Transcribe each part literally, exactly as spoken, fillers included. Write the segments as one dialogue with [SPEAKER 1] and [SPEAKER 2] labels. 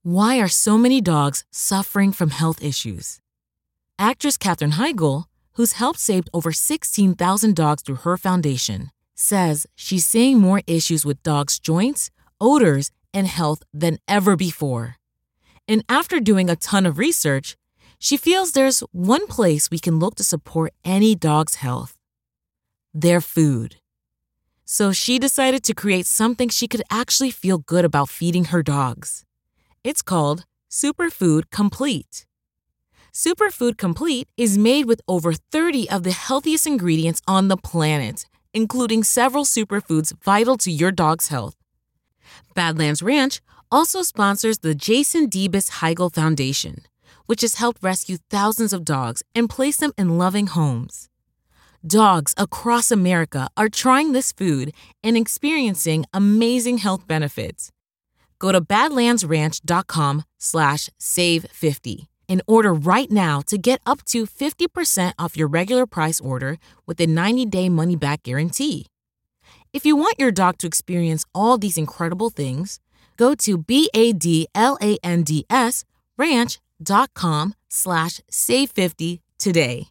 [SPEAKER 1] Why are so many dogs suffering from health issues? Actress Katherine Heigl, who's helped save over sixteen thousand dogs through her foundation, says she's seeing more issues with dogs' joints, odors, and health than ever before. And after doing a ton of research, she feels there's one place we can look to support any dog's health: their food. So she decided to create something she could actually feel good about feeding her dogs. It's called Superfood Complete. Superfood Complete is made with over thirty of the healthiest ingredients on the planet, including several superfoods vital to your dog's health. Badlands Ranch also sponsors the Jason Debus Heigl Foundation, which has helped rescue thousands of dogs and place them in loving homes. Dogs across America are trying this food and experiencing amazing health benefits. Go to badlandsranch.com slash save 50 and order right now to get up to fifty percent off your regular price order with a ninety-day money-back guarantee. If you want your dog to experience all these incredible things, go to B-A-D-L-A-N-D-S ranch.com slash save 50 today.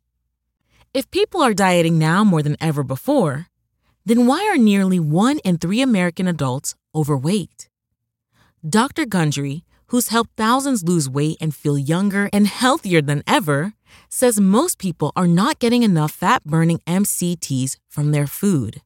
[SPEAKER 1] If people are dieting now more than ever before, then why are nearly one in three American adults overweight? Doctor Gundry, who's helped thousands lose weight and feel younger and healthier than ever, says most people are not getting enough fat-burning M C Ts from their food.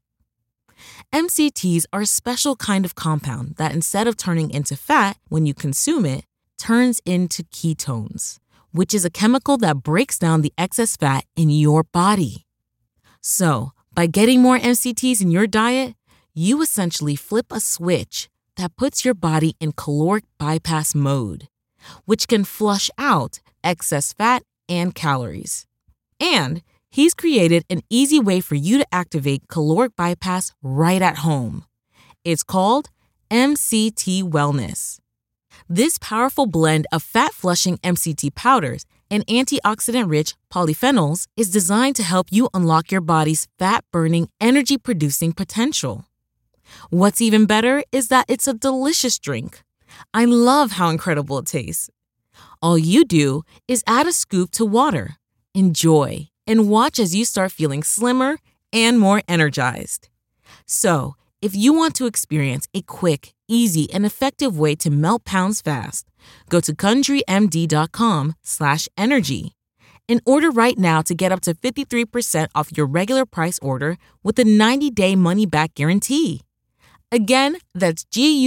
[SPEAKER 1] M C Ts are a special kind of compound that, instead of turning into fat when you consume it, turns into ketones, which is a chemical that breaks down the excess fat in your body. So, by getting more M C Ts in your diet, you essentially flip a switch that puts your body in caloric bypass mode, which can flush out excess fat and calories. And he's created an easy way for you to activate caloric bypass right at home. It's called M C T Wellness. This powerful blend of fat-flushing M C T powders and antioxidant-rich polyphenols is designed to help you unlock your body's fat-burning, energy-producing potential. What's even better is that it's a delicious drink. I love how incredible it tastes. All you do is add a scoop to water, enjoy, and watch as you start feeling slimmer and more energized. So, if you want to experience a quick, easy, and effective way to melt pounds fast, go to GundryMD.com slash energy and order right now to get up to fifty-three percent off your regular price order with a ninety-day money-back guarantee. Again, that's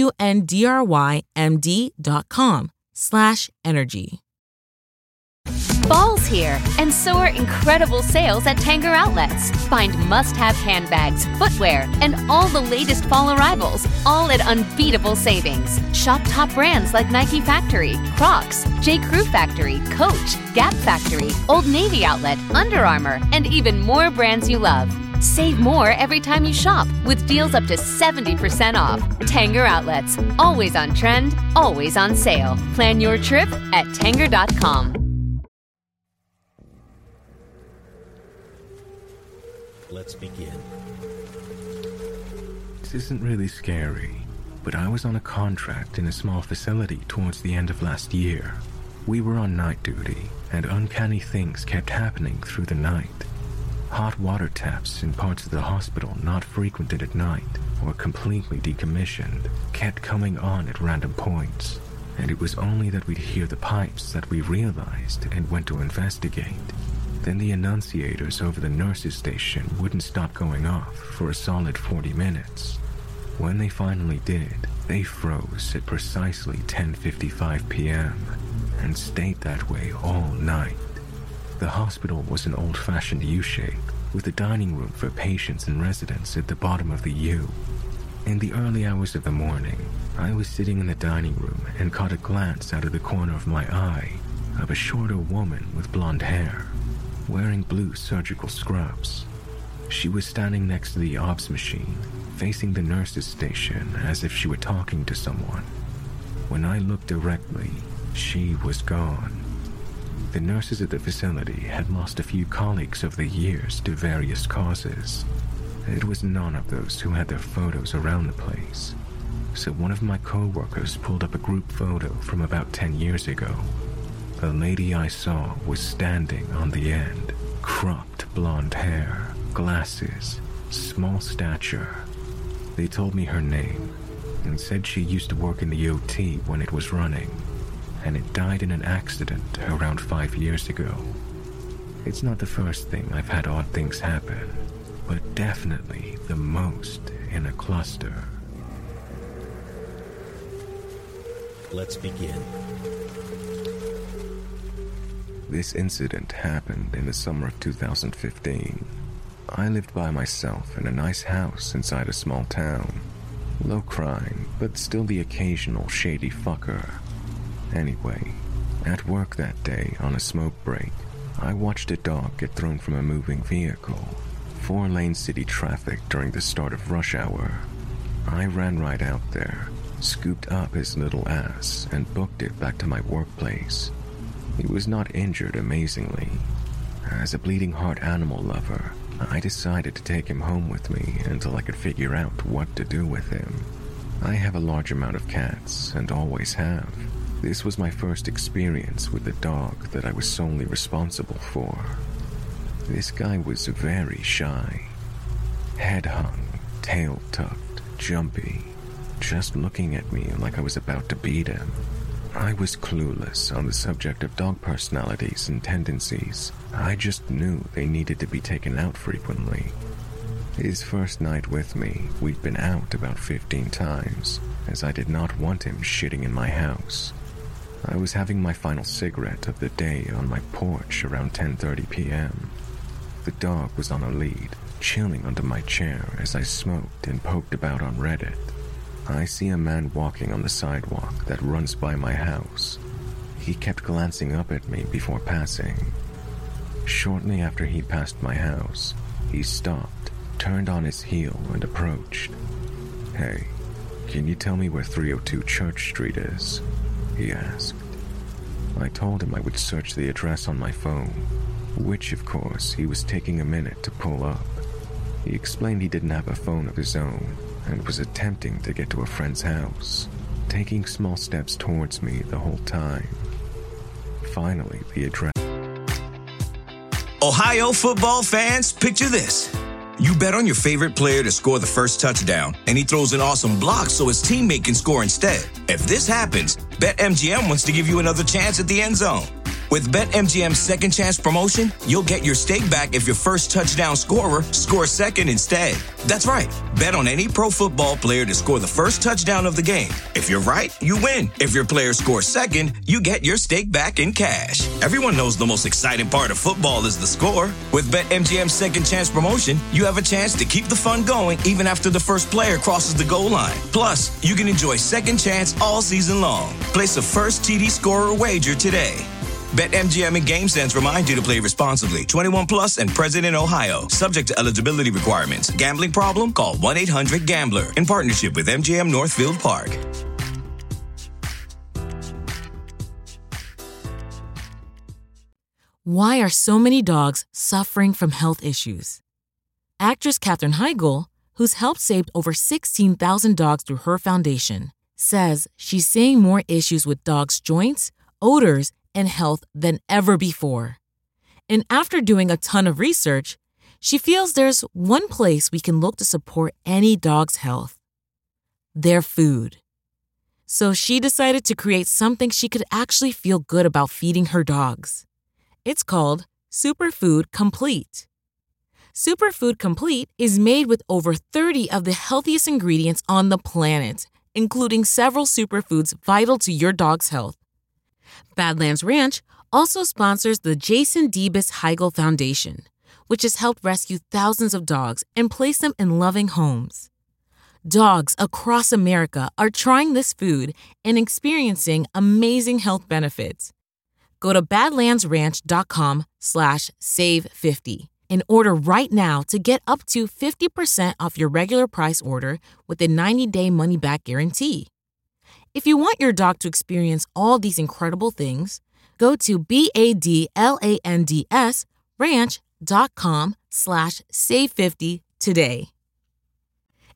[SPEAKER 1] G-U-N-D-R-Y-M-D.com slash energy.
[SPEAKER 2] Fall's here, and so are incredible sales at Tanger Outlets. Find must-have handbags, footwear, and all the latest fall arrivals, all at unbeatable savings. Shop top brands like Nike Factory, Crocs, J. Crew Factory, Coach, Gap Factory, Old Navy Outlet, Under Armour, and even more brands you love. Save more every time you shop with deals up to seventy percent off. Tanger Outlets, always on trend, always on sale. Plan your trip at tanger dot com.
[SPEAKER 3] Let's begin.
[SPEAKER 4] This isn't really scary, but I was on a contract in a small facility towards the end of last year. We were on night duty, and uncanny things kept happening through the night. Hot water taps in parts of the hospital not frequented at night or completely decommissioned kept coming on at random points, and it was only that we'd hear the pipes that we realized and went to investigate. Then the annunciators over the nurses' station wouldn't stop going off for a solid forty minutes. When they finally did, they froze at precisely ten fifty-five p.m. and stayed that way all night. The hospital was an old-fashioned U-shape, with a dining room for patients and residents at the bottom of the U. In the early hours of the morning, I was sitting in the dining room and caught a glance out of the corner of my eye of a shorter woman with blonde hair, wearing blue surgical scrubs. She was standing next to the obs machine, facing the nurse's station as if she were talking to someone. When I looked directly, she was gone. The nurses at the facility had lost a few colleagues over the years to various causes. It was none of those who had their photos around the place. so one of my co-workers pulled up a group photo from about ten years ago. The lady I saw was standing on the end, cropped blonde hair, glasses, small stature. They told me her name and said she used to work in the O T when it was running, and it died in an accident around five years ago. It's not the first thing I've had odd things happen, but definitely the most in a cluster.
[SPEAKER 3] Let's begin.
[SPEAKER 4] This incident happened in the summer of two thousand fifteen. I lived by myself in a nice house inside a small town. Low crime, but still the occasional shady fucker. Anyway, at work that day on a smoke break, I watched a dog get thrown from a moving vehicle. Four-lane city traffic during the start of rush hour. I ran right out there, scooped up his little ass, and booked it back to my workplace. He was not injured, amazingly. As a bleeding heart animal lover, I decided to take him home with me until I could figure out what to do with him. I have a large amount of cats, and always have. This was my first experience with a dog that I was solely responsible for. This guy was very shy. Head hung, tail tucked, jumpy, just looking at me like I was about to beat him. I was clueless on the subject of dog personalities and tendencies. I just knew they needed to be taken out frequently. His first night with me, we'd been out about fifteen times, as I did not want him shitting in my house. I was having my final cigarette of the day on my porch around ten thirty p.m. The dog was on a lead, chilling under my chair as I smoked and poked about on Reddit. I see a man walking on the sidewalk that runs by my house. He kept glancing up at me before passing. Shortly after he passed my house, he stopped, turned on his heel, and approached. "Hey, can you tell me where three oh two Church Street is?" he asked. I told him I would search the address on my phone, which, of course, he was taking a minute to pull up. He explained he didn't have a phone of his own and was attempting to get to a friend's house, taking small steps towards me the whole time. Finally, the address...
[SPEAKER 5] Ohio football fans, picture this. You bet on your favorite player to score the first touchdown, and he throws an awesome block so his teammate can score instead. If this happens, BetMGM wants to give you another chance at the end zone. With BetMGM's Second Chance promotion, you'll get your stake back if your first touchdown scorer scores second instead. That's right. Bet on any pro football player to score the first touchdown of the game. If you're right, you win. If your player scores second, you get your stake back in cash. Everyone knows the most exciting part of football is the score. With BetMGM's Second Chance promotion, you have a chance to keep the fun going even after the first player crosses the goal line. Plus, you can enjoy Second Chance all season long. Place a first T D scorer wager today. BetMGM and GameSense remind you to play responsibly. twenty-one plus and present in Ohio. Subject to eligibility requirements. Gambling problem? Call one eight hundred gambler. In partnership with M G M Northfield Park.
[SPEAKER 1] Why are so many dogs suffering from health issues? Actress Katherine Heigl, who's helped save over sixteen thousand dogs through her foundation, says she's seeing more issues with dogs' joints, odors, and health than ever before. And after doing a ton of research, she feels there's one place we can look to support any dog's health: their food. So she decided to create something she could actually feel good about feeding her dogs. It's called Superfood Complete. Superfood Complete is made with over thirty of the healthiest ingredients on the planet, including several superfoods vital to your dog's health. Badlands Ranch also sponsors the Jason Debus Heigl Foundation, which has helped rescue thousands of dogs and place them in loving homes. Dogs across America are trying this food and experiencing amazing health benefits. Go to badlandsranch.com slash save50and order right now to get up to fifty percent off your regular price order with a ninety-day money-back guarantee. If you want your dog to experience all these incredible things, go to B-A-D-L-A-N-D-S ranch.com slash save50 today.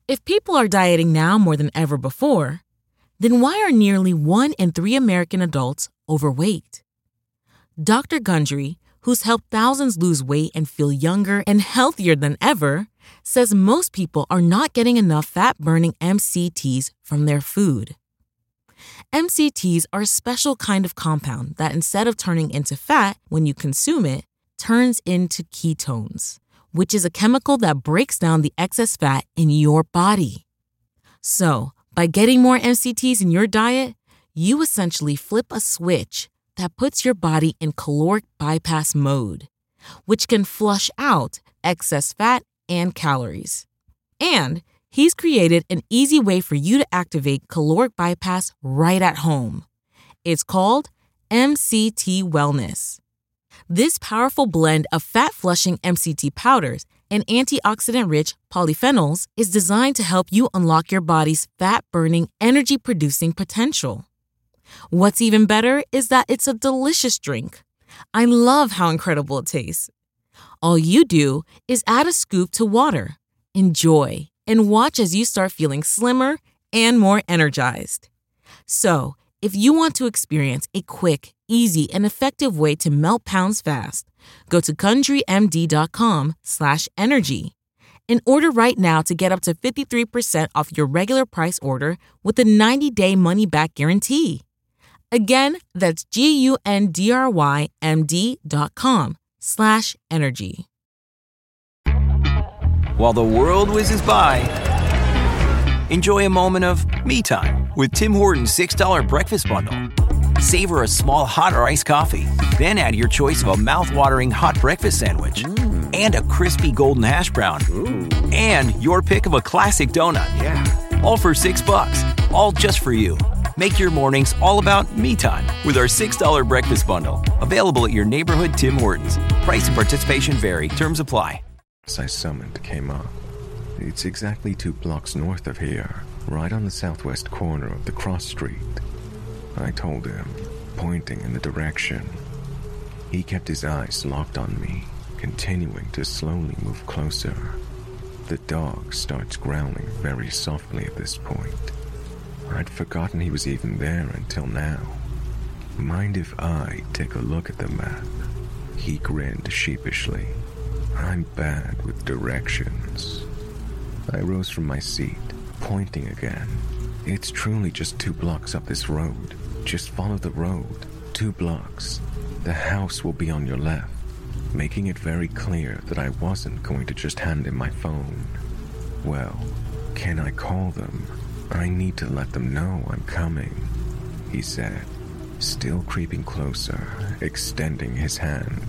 [SPEAKER 1] If people are dieting now more than ever before, then why are nearly one in three American adults overweight? Doctor Gundry, who's helped thousands lose weight and feel younger and healthier than ever, says most people are not getting enough fat-burning M C Ts from their food. M C Ts are a special kind of compound that, instead of turning into fat when you consume it, turns into ketones, which is a chemical that breaks down the excess fat in your body. So, by getting more M C Ts in your diet, you essentially flip a switch that puts your body in caloric bypass mode, which can flush out excess fat and calories. And he's created an easy way for you to activate caloric bypass right at home. It's called M C T Wellness. This powerful blend of fat-flushing M C T powders and antioxidant-rich polyphenols is designed to help you unlock your body's fat-burning, energy-producing potential. What's even better is that it's a delicious drink. I love how incredible it tastes. All you do is add a scoop to water, enjoy, and watch as you start feeling slimmer and more energized. So, if you want to experience a quick, easy, and effective way to melt pounds fast, go to GundryMD.com slash energy and order right now to get up to fifty-three percent off your regular price order with a ninety-day money-back guarantee. Again, that's G-U-N-D-R-Y-M-D.com slash energy.
[SPEAKER 6] While the world whizzes by, enjoy a moment of me time with Tim Hortons six dollar breakfast bundle. Savor a small hot or iced coffee, then add your choice of a mouth-watering hot breakfast sandwich mm. and a crispy golden hash brown Ooh. And your pick of a classic donut.
[SPEAKER 7] Yeah.
[SPEAKER 6] All for six bucks, all just for you. Make your mornings all about me time with our six dollar breakfast bundle. Available at your neighborhood Tim Hortons. Price and participation vary. Terms apply.
[SPEAKER 4] As I summoned came up. It's exactly two blocks north of here, right on the southwest corner of the cross street. I told him, pointing in the direction. He kept his eyes locked on me, continuing to slowly move closer. The dog starts growling very softly at this point. I'd forgotten he was even there until now. Mind if I take a look at the map? He grinned sheepishly. I'm bad with directions. I rose from my seat, pointing again. It's truly just two blocks up this road. Just follow the road. Two blocks. The house will be on your left, making it very clear that I wasn't going to just hand him my phone. Well, can I call them? I need to let them know I'm coming, he said, still creeping closer, extending his hand.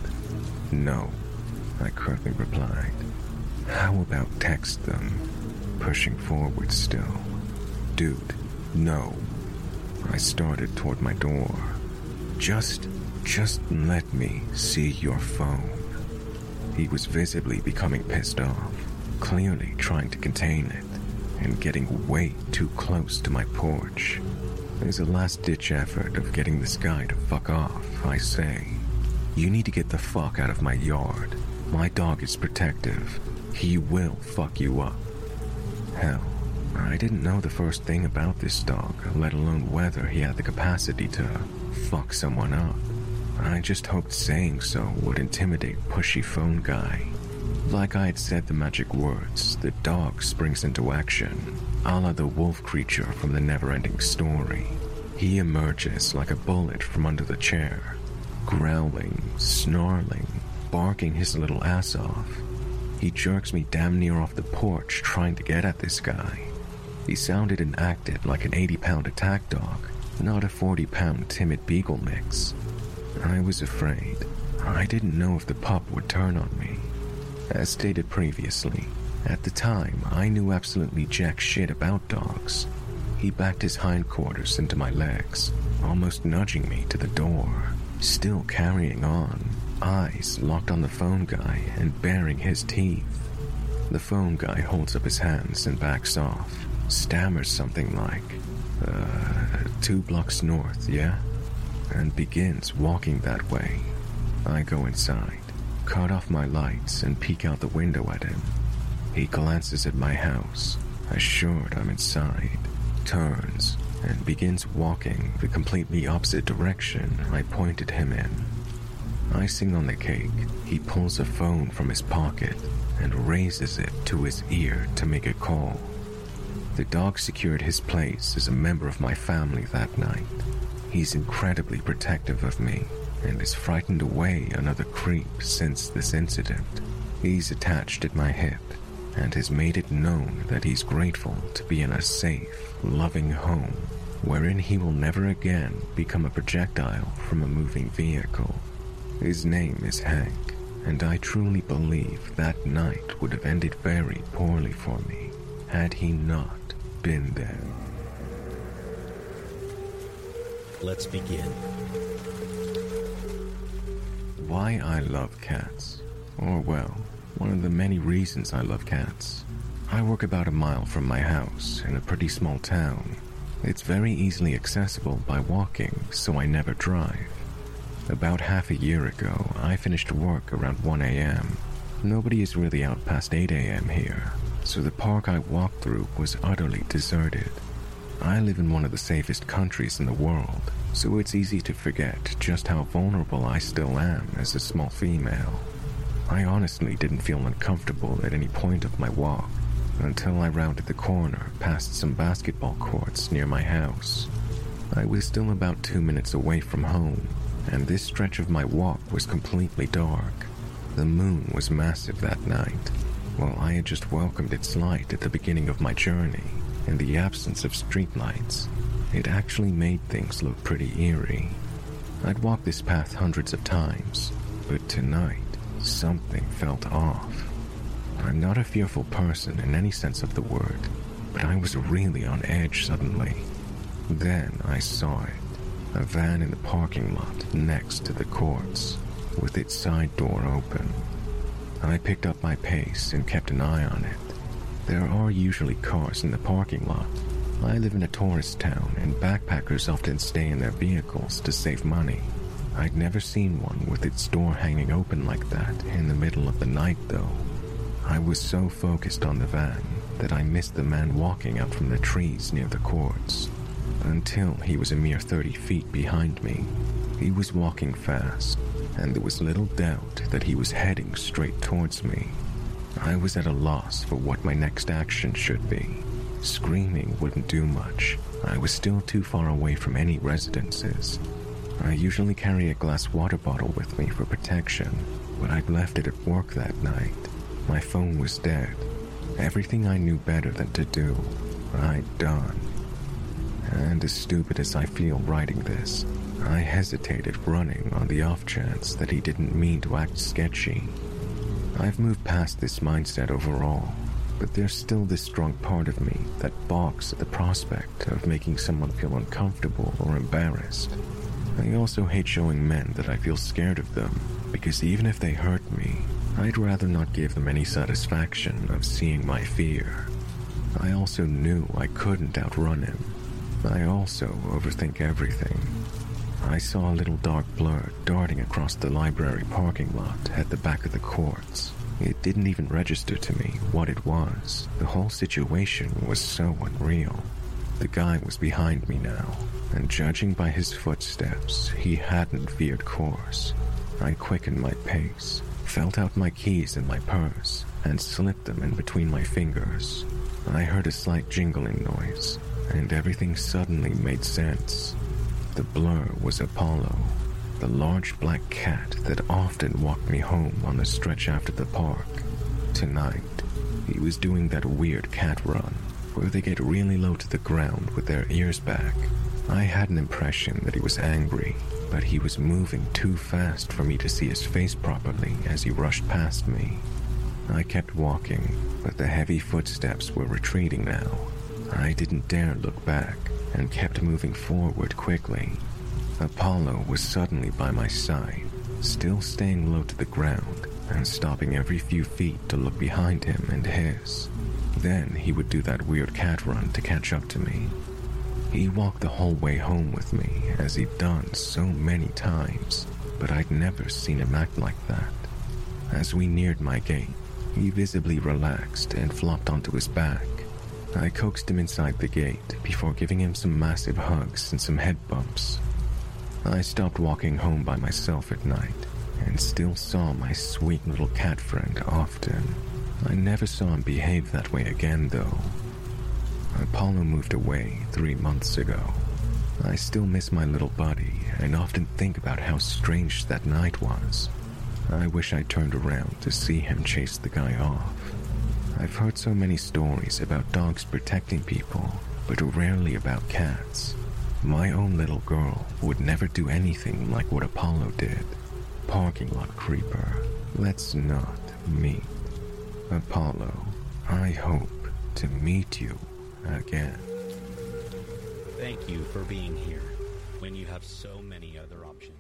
[SPEAKER 4] No, I curtly replied. How about text them? Pushing forward still. Dude, no. I started toward my door. Just, just let me see your phone. He was visibly becoming pissed off, clearly trying to contain it, and getting way too close to my porch. As a last-ditch effort of getting this guy to fuck off, I say, you need to get the fuck out of my yard. My dog is protective. He will fuck you up. Hell, I didn't know the first thing about this dog, let alone whether he had the capacity to fuck someone up. I just hoped saying so would intimidate pushy phone guy. Like I had said the magic words, the dog springs into action, a la the wolf creature from the never-ending story. He emerges like a bullet from under the chair, growling, snarling, barking his little ass off. He jerks me damn near off the porch trying to get at this guy. He sounded and acted like an eighty-pound attack dog, not a forty-pound timid beagle mix. I was afraid. I didn't know if the pup would turn on me. As stated previously, at the time, I knew absolutely jack shit about dogs. He backed his hindquarters into my legs, almost nudging me to the door, still carrying on, eyes locked on the phone guy and baring his teeth. The phone guy holds up his hands and backs off, stammers something like, uh, two blocks north, yeah? And begins walking that way. I go inside, cut off my lights and peek out the window at him. He glances at my house, Assured I'm inside, turns and begins walking the completely opposite direction I pointed him in. Icing on the cake, he pulls a phone from his pocket and raises it to his ear to make a call. The dog secured his place as a member of my family that night. He's incredibly protective of me and has frightened away another creep since this incident. He's attached at my hip and has made it known that he's grateful to be in a safe, loving home wherein he will never again become a projectile from a moving vehicle. His name is Hank, and I truly believe that night would have ended very poorly for me had he not been there.
[SPEAKER 3] Let's begin.
[SPEAKER 4] Why I love cats, or well, one of the many reasons I love cats. I work about a mile from my house in a pretty small town. It's very easily accessible by walking, so I never drive. About half a year ago, I finished work around one a.m. Nobody is really out past eight a.m. here, so the park I walked through was utterly deserted. I live in one of the safest countries in the world, so it's easy to forget just how vulnerable I still am as a small female. I honestly didn't feel uncomfortable at any point of my walk until I rounded the corner past some basketball courts near my house. I was still about two minutes away from home, and this stretch of my walk was completely dark. The moon was massive that night, while I had just welcomed its light at the beginning of my journey. In the absence of streetlights, it actually made things look pretty eerie. I'd walked this path hundreds of times, but tonight, something felt off. I'm not a fearful person in any sense of the word, but I was really on edge suddenly. Then I saw it. A van in the parking lot next to the courts, with its side door open. I picked up my pace and kept an eye on it. There are usually cars in the parking lot. I live in a tourist town, and backpackers often stay in their vehicles to save money. I'd never seen one with its door hanging open like that in the middle of the night, though. I was so focused on the van that I missed the man walking out from the trees near the courts, until he was a mere thirty feet behind me. He was walking fast, and there was little doubt that he was heading straight towards me. I was at a loss for what my next action should be. Screaming wouldn't do much. I was still too far away from any residences. I usually carry a glass water bottle with me for protection, but I'd left it at work that night. My phone was dead. Everything I knew better than to do, I'd done. And as stupid as I feel writing this, I hesitated running on the off chance that he didn't mean to act sketchy. I've moved past this mindset overall, but there's still this strong part of me that balks at the prospect of making someone feel uncomfortable or embarrassed. I also hate showing men that I feel scared of them, because even if they hurt me, I'd rather not give them any satisfaction of seeing my fear. I also knew I couldn't outrun him. I also overthink everything. I saw a little dark blur darting across the library parking lot at the back of the courts. It didn't even register to me what it was. The whole situation was so unreal. The guy was behind me now, and judging by his footsteps, he hadn't veered course. I quickened my pace, felt out my keys in my purse, and slipped them in between my fingers. I heard a slight jingling noise, and everything suddenly made sense. The blur was Apollo, the large black cat that often walked me home on the stretch after the park. Tonight, he was doing that weird cat run, where they get really low to the ground with their ears back. I had an impression that he was angry, but he was moving too fast for me to see his face properly as he rushed past me. I kept walking, but the heavy footsteps were retreating now. I didn't dare look back, and kept moving forward quickly. Apollo was suddenly by my side, still staying low to the ground, and stopping every few feet to look behind him and his. Then he would do that weird cat run to catch up to me. He walked the whole way home with me, as he'd done so many times, but I'd never seen him act like that. As we neared my gate, he visibly relaxed and flopped onto his back. I coaxed him inside the gate before giving him some massive hugs and some head bumps. I stopped walking home by myself at night and still saw my sweet little cat friend often. I never saw him behave that way again, though. Apollo moved away three months ago. I still miss my little buddy and often think about how strange that night was. I wish I turned around to see him chase the guy off. I've heard so many stories about dogs protecting people, but rarely about cats. My own little girl would never do anything like what Apollo did. Parking lot creeper, let's not meet. Apollo, I hope to meet you again.
[SPEAKER 3] Thank you for being here when you have so many other options.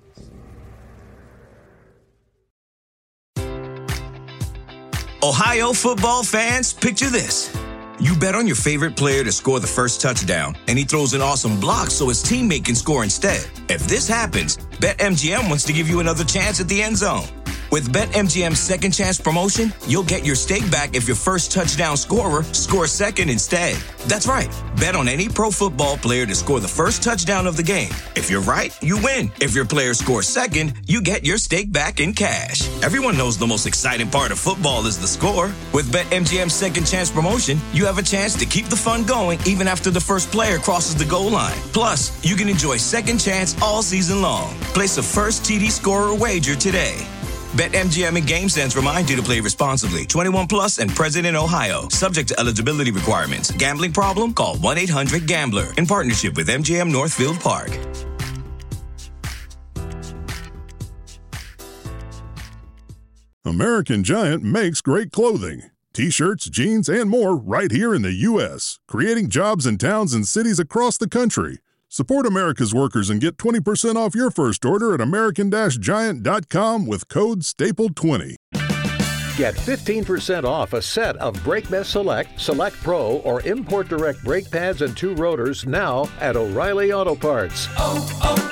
[SPEAKER 5] Ohio football fans, picture this. You bet on your favorite player to score the first touchdown, and he throws an awesome block so his teammate can score instead. If this happens, BetMGM wants to give you another chance at the end zone. With BetMGM's second chance promotion, you'll get your stake back if your first touchdown scorer scores second instead. That's right. Bet on any pro football player to score the first touchdown of the game. If you're right, you win. If your player scores second, you get your stake back in cash. Everyone knows the most exciting part of football is the score. With BetMGM's second chance promotion, you have a chance to keep the fun going even after the first player crosses the goal line. Plus, you can enjoy second chance all season long. Place a first T D scorer wager today. BetMGM and GameSense remind you to play responsibly. twenty-one plus and present in Ohio. Subject to eligibility requirements. Gambling problem? Call one eight hundred gambler. In partnership with M G M Northfield Park.
[SPEAKER 7] American Giant makes great clothing. T-shirts, jeans, and more right here in the U S, creating jobs in towns and cities across the country. Support America's workers and get twenty percent off your first order at American Giant dot com with code staple twenty.
[SPEAKER 8] Get fifteen percent off a set of BrakeBest Select, Select Pro, or Import Direct brake pads and two rotors now at O'Reilly Auto Parts.
[SPEAKER 9] Oh, oh.